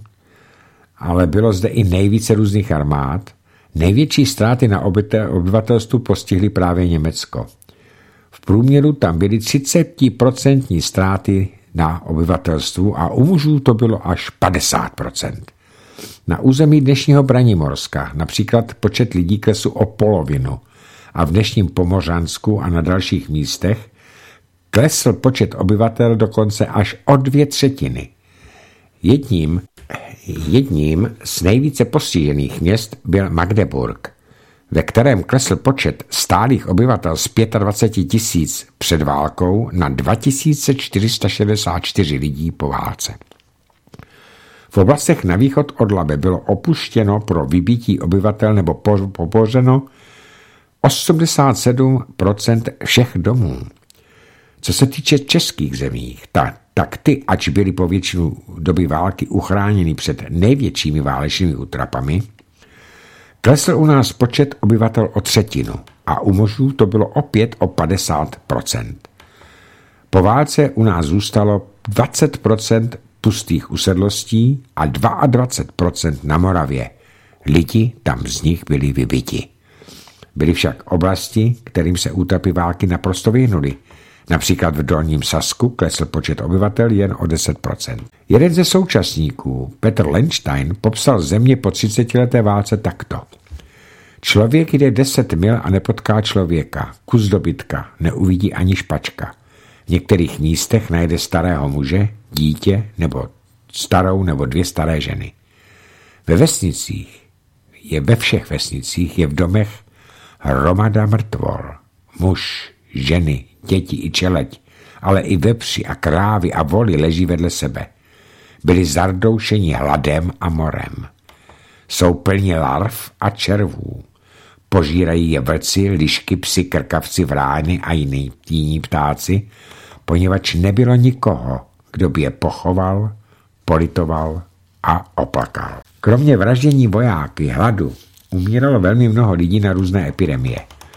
ale bylo zde i nejvíce různých armád, největší ztráty na obyvatelstvu postihly právě Německo. V průměru tam byly třicet procent ztráty na obyvatelstvu a u mužů to bylo až padesát procent. Na území dnešního Branimorska například počet lidí klesl o polovinu a v dnešním Pomořansku a na dalších místech klesl počet obyvatel dokonce až o dvě třetiny. Jedním, jedním z nejvíce postižených měst byl Magdeburg, ve kterém klesl počet stálých obyvatel z dvacet pět tisíc před válkou na dva tisíce čtyři sta šedesát čtyři lidí po válce. V oblastech na východ od Labe bylo opuštěno pro vybití obyvatel nebo pobořeno osmdesát sedm procent všech domů. Co se týče českých zemí, ta, tak ty, ač byly po většinu doby války uchráněny před největšími válečnými útrapami, klesl u nás počet obyvatel o třetinu a u mužů to bylo opět o padesát procent. Po válce u nás zůstalo dvacet procent pustých usedlostí a dvacet dva procent na Moravě. Lidi tam z nich byli vybiti. Byly však oblasti, kterým se útrapy války naprosto vyhnuly. Například v Dolním Sasku klesl počet obyvatel jen o deset procent. Jeden ze současníků, Petr Lenstein, popsal země po třicetileté válce takto. Člověk jde deset mil a nepotká člověka, kus dobytka, neuvidí ani špačka. V některých místech najde starého muže, dítě nebo starou nebo dvě staré ženy. Ve vesnicích, je ve všech vesnicích, je v domech hromada mrtvol, muž, ženy, děti i čeleď, ale i vepři a krávy a voly leží vedle sebe. Byli zardoušeni hladem a morem. Jsou plně larv a červů. Požírají je vlci, lišky, psi, krkavci, vrány a jiní, jiní ptáci, poněvadž nebylo nikoho, kdo by je pochoval, politoval a oplakal. Kromě vraždění vojáky, hladu, umíralo velmi mnoho lidí na různé epidemie.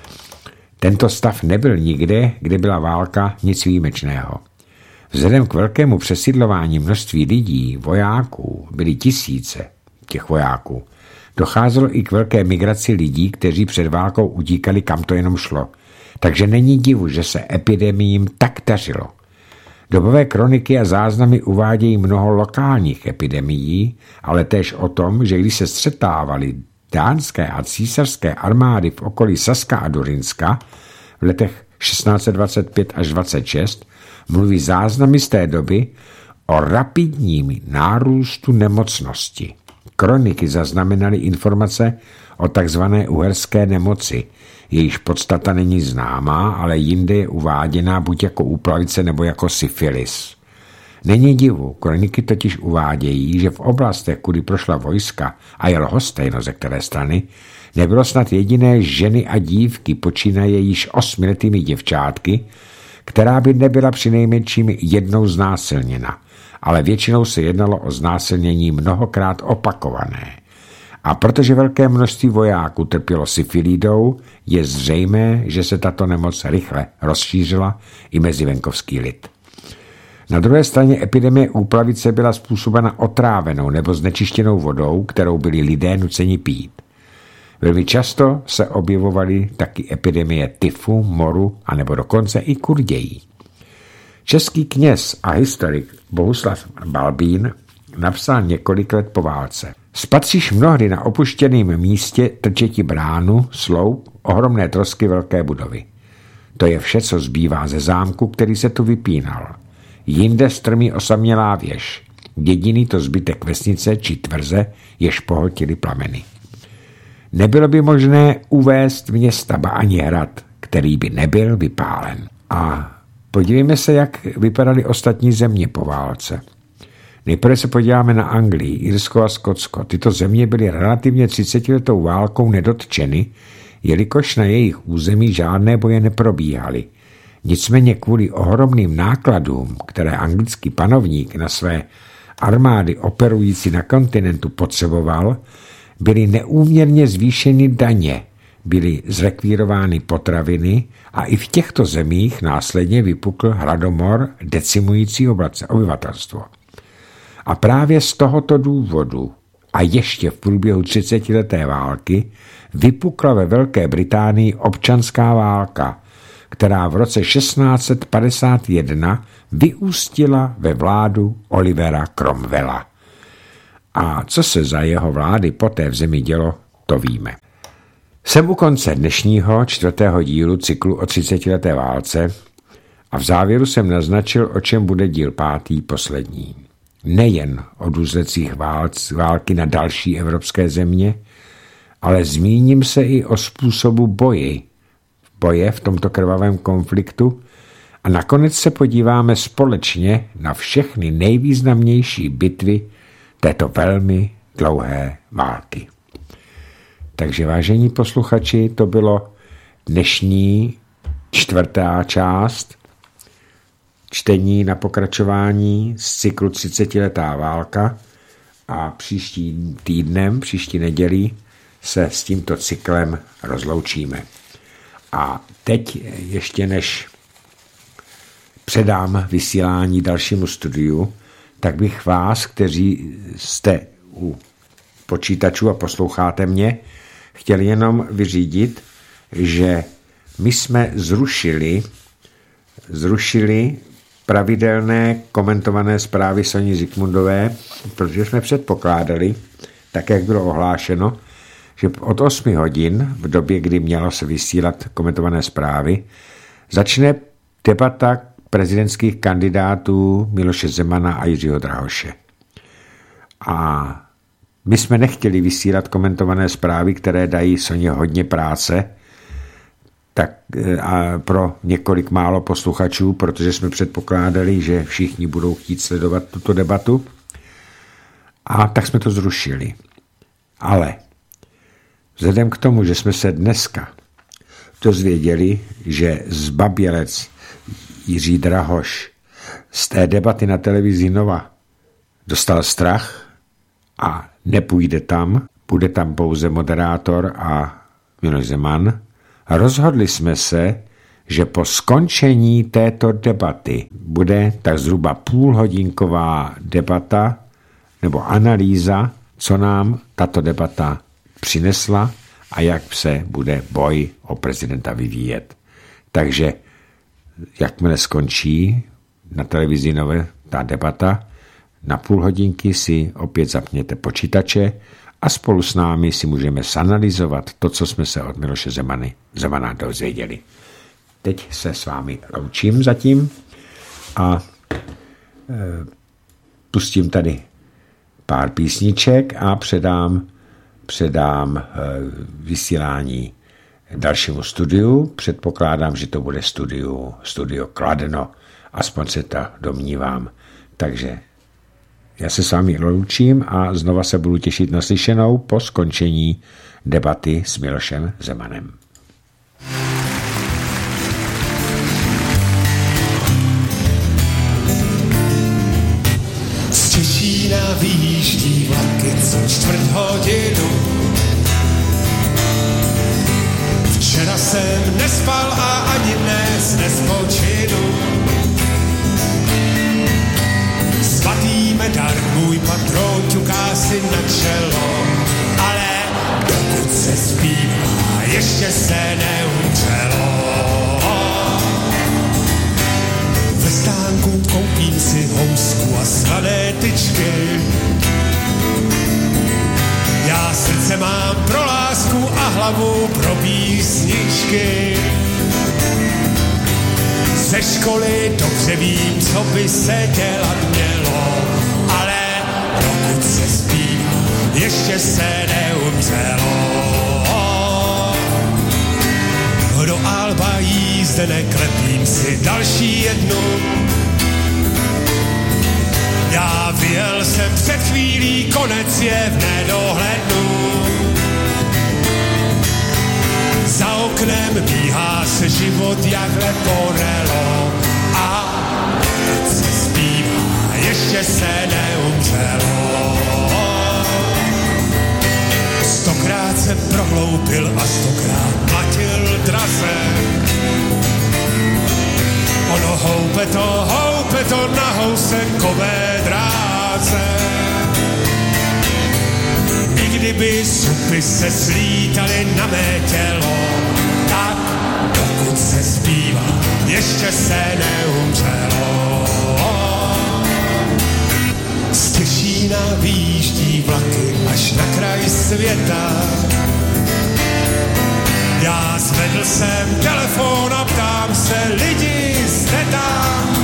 Tento stav nebyl nikde, kde byla válka, nic výjimečného. Vzhledem k velkému přesídlování množství lidí, vojáků, byly tisíce těch vojáků, docházelo i k velké migraci lidí, kteří před válkou utíkali, kam to jenom šlo. Takže není divu, že se epidemiím tak dařilo. Dobové kroniky a záznamy uvádějí mnoho lokálních epidemií, ale též o tom, že když se střetávaly dánské a císařské armády v okolí Saska a Durinska v letech šestnáct dvacet pět až dvacet šest, mluví záznamy z té doby o rapidním nárůstu nemocnosti. Kroniky zaznamenaly informace o takzvané uherské nemoci. Jejíž podstata není známá, ale jinde je uváděná buď jako úplavice nebo jako syfilis. Není divu, kroniky totiž uvádějí, že v oblastech, kudy prošla vojska a je lhostejno ze které strany, nebylo snad jediné ženy a dívky, počínaje již osmiletými děvčátky, která by nebyla přinejmenším jednou znásilněna, ale většinou se jednalo o znásilnění mnohokrát opakované. A protože velké množství vojáků trpělo syfilidou, je zřejmé, že se tato nemoc rychle rozšířila i mezi venkovský lid. Na druhé straně epidemie úplavice byla způsobena otrávenou nebo znečištěnou vodou, kterou byli lidé nuceni pít. Velmi často se objevovaly taky epidemie tyfu, moru a nebo dokonce i kurdějí. Český kněz a historik Bohuslav Balbín napsal několik let po válce. Spatříš mnohdy na opuštěném místě trčeti bránu, sloup, ohromné trosky velké budovy. To je vše, co zbývá ze zámku, který se tu vypínal. Jinde strmí osamělá věž. Jediný to zbytek vesnice či tvrze, jež pohltily plameny. Nebylo by možné uvést města ba ani hrad, který by nebyl vypálen. A podívejme se, jak vypadaly ostatní země po válce. Nejprve se podíváme na Anglii, Irsko a Skotsko. Tyto země byly relativně třicetiletou válkou nedotčeny, jelikož na jejich území žádné boje neprobíhaly. Nicméně kvůli ohromným nákladům, které anglický panovník na své armády operující na kontinentu potřeboval, byly neúměrně zvýšeny daně, byly zrekvírovány potraviny a i v těchto zemích následně vypukl hladomor decimující obyvatelstvo. A právě z tohoto důvodu a ještě v průběhu třicetileté války vypukla ve Velké Británii občanská válka, která v roce šestnáct set padesát jedna vyústila ve vládu Olivera Cromwella. A co se za jeho vlády poté v zemi dělo, to víme. Jsem u konce dnešního čtvrtého dílu cyklu o třicetileté válce a v závěru jsem naznačil, o čem bude díl pátý, poslední. Nejen o důsledcích války na další evropské země, ale zmíním se i o způsobu boji, boje v tomto krvavém konfliktu a nakonec se podíváme společně na všechny nejvýznamnější bitvy této velmi dlouhé války. Takže vážení posluchači, to bylo dnešní čtvrtá část čtení na pokračování z cyklu třicetiletá válka a příští týdnem, příští neděli se s tímto cyklem rozloučíme. A teď ještě než předám vysílání dalšímu studiu, tak bych vás, kteří jste u počítačů a posloucháte mě, chtěl jenom vyřídit, že my jsme zrušili, zrušili pravidelné komentované zprávy Soni Zikmundové, protože jsme předpokládali, tak jak bylo ohlášeno, že od osmi hodin, v době, kdy mělo se vysílat komentované zprávy, začne debata prezidentských kandidátů Miloše Zemana a Jiřího Drahoše. A my jsme nechtěli vysílat komentované zprávy, které dají Soně hodně práce, tak a pro několik málo posluchačů, protože jsme předpokládali, že všichni budou chtít sledovat tuto debatu. A tak jsme to zrušili. Ale Vzhledem k tomu, že jsme se dneska dozvěděli, že zbabělec Jiří Drahoš z té debaty na televizi Nova dostal strach a nepůjde tam, bude tam pouze moderátor a Miloš Zeman, rozhodli jsme se, že po skončení této debaty bude tak zhruba půlhodinková debata nebo analýza, co nám tato debata přinesla a jak se bude boj o prezidenta vyvíjet. Takže jakmile skončí na televizi Nové ta debata, na půl hodinky si opět zapněte počítače a spolu s námi si můžeme zanalyzovat to, co jsme se od Miloše Zemany, Zemana dozvěděli. Teď se s vámi loučím zatím a e, pustím tady pár písniček a předám, předám e, vysílání dalšímu studiu. Předpokládám, že to bude studiu, studio Kladno, aspoň se to domnívám. Takže já se s vámi loučím a znova se budu těšit na slyšenou po skončení debaty s Milošem Zemanem. Z Těšína vyjíždí vlaky co čtvrt hodinu. Včera jsem nespal a ani dnes nespočinu. Svatý medar můj patron ťuká si na čelo, ale dokud se zpívá, ještě se neumřelo. Ve stánku koupím si housku a sladé tyčky. Já srdce mám pro lásku a hlavu pro písničky. Ze školy dobře vím, co by se dělat mělo, ale dokud se zpívá, ještě se neumřelo. Do Alba jízdene klepím si další jednu. Já vyjel jsem před chvílí, konec je v nedohlednu. Za oknem bíhá se život jak leporelo a dokud se zpívá, ještě se neumřelo. Stokrát se prohloupil a stokrát platil draze. Ono houpe to, houpe to na housenkové dráze. I kdyby supy se slítaly na mé tělo, tak dokud se zpívá, ještě se neumřelo. Z Těšína vyjíždí vlaky až na kraj světa. Já zvedl jsem telefon a ptám se, lidi, jste tam?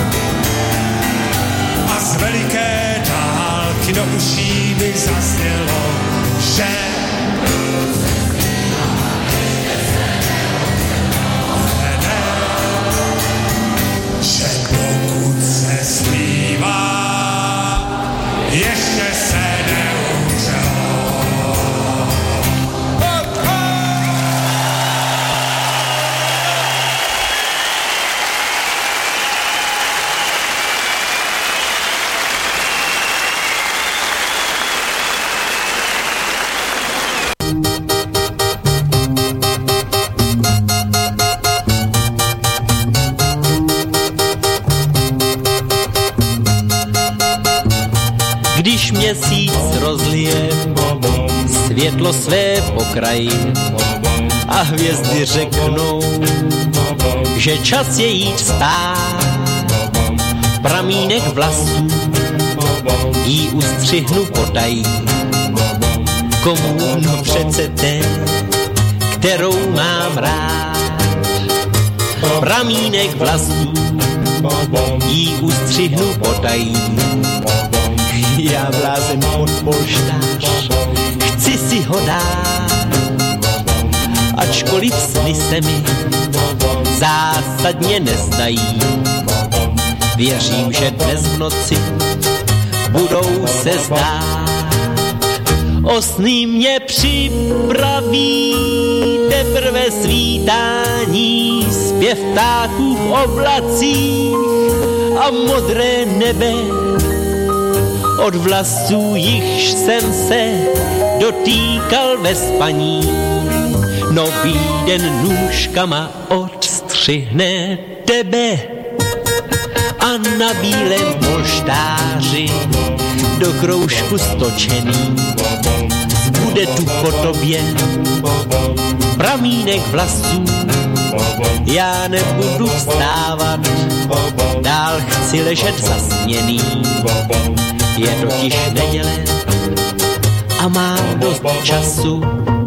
A z veliké dálky do uší mi zaznělo, že že dokud se zpívá, ještě se neumřelo. Když měsíc rozlije světlo své pokraji a hvězdy řeknou, že čas je jít spát, pramínek vlasů jí ustřihnu potají. Komu? No přece ten, kterou mám rád. Pramínek vlasů jí ustřihnu potají. Já vlázem pod polštář, chci si ho dát, ačkoliv sny se mi zásadně nezdají. Věřím, že dnes v noci budou se zdát. Osny mě připraví teprve svítání, zpěv ptáků v oblacích a modré nebe. Od vlasů jichž jsem se dotýkal ve spaní, nový den nůžkama odstřihne tebe. A na bílém polštáři do kroužku stočený bude tu po tobě pramínek vlasů. Já nebudu vstávat, dál chci ležet zasněný. Je totiž neděle a mám dost času.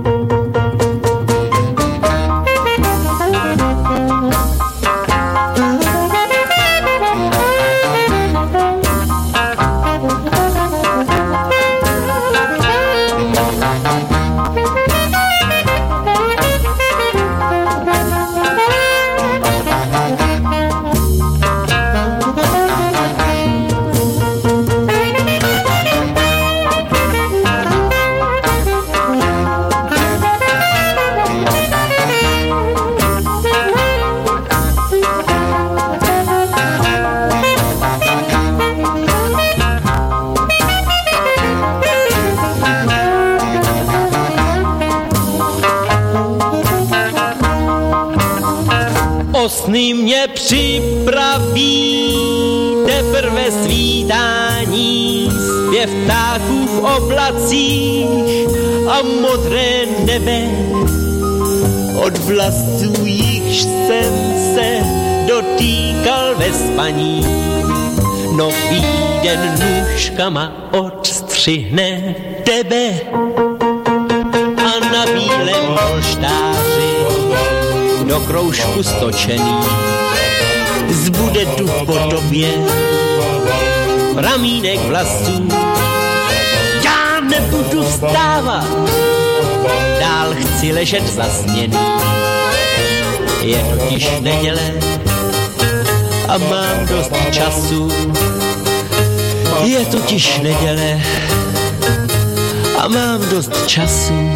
Osny mě připraví teprve svítání, zpěv ptáků v oblacích a modré nebe. Od vlasů jichž jsem se dotýkal ve spaní, nový den nůžkama odstřihne tebe. A na bílém polštáři do kroužku stočený zbude tu po tobě pramínek vlasů. Já nebudu vstávat, dál chci ležet zasněný. Je totiž neděle a mám dost času. Je totiž neděle a mám dost času.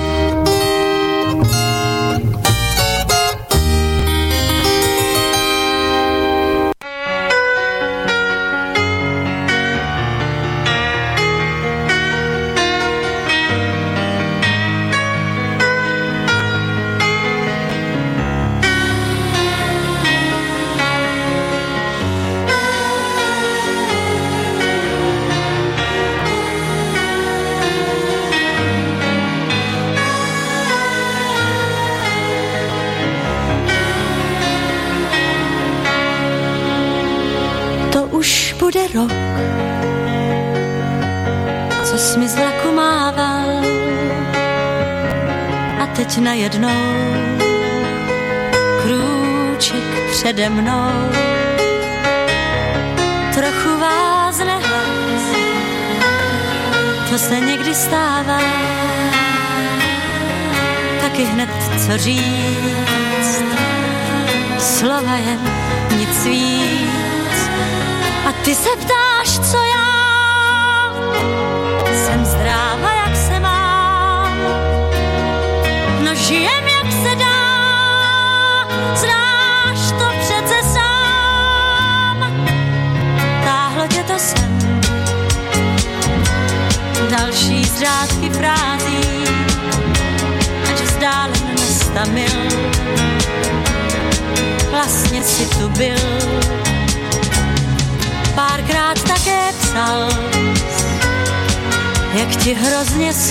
Bude rok, co jsi mi z vlaku mával a teď najednou krůček přede mnou. Trochu vázne hlas, to se někdy stává, taky hned co říct, slova jen nic víc. A ty se ptáš, co já, jsem zdráva, jak se mám, no žijem, jak se dá, znáš to přece sám. Táhlo tě to sem, další zřádky frází, ať vzdálen nestamil, vlastně si tu byl. Párkrát také psal, jak ti hrozně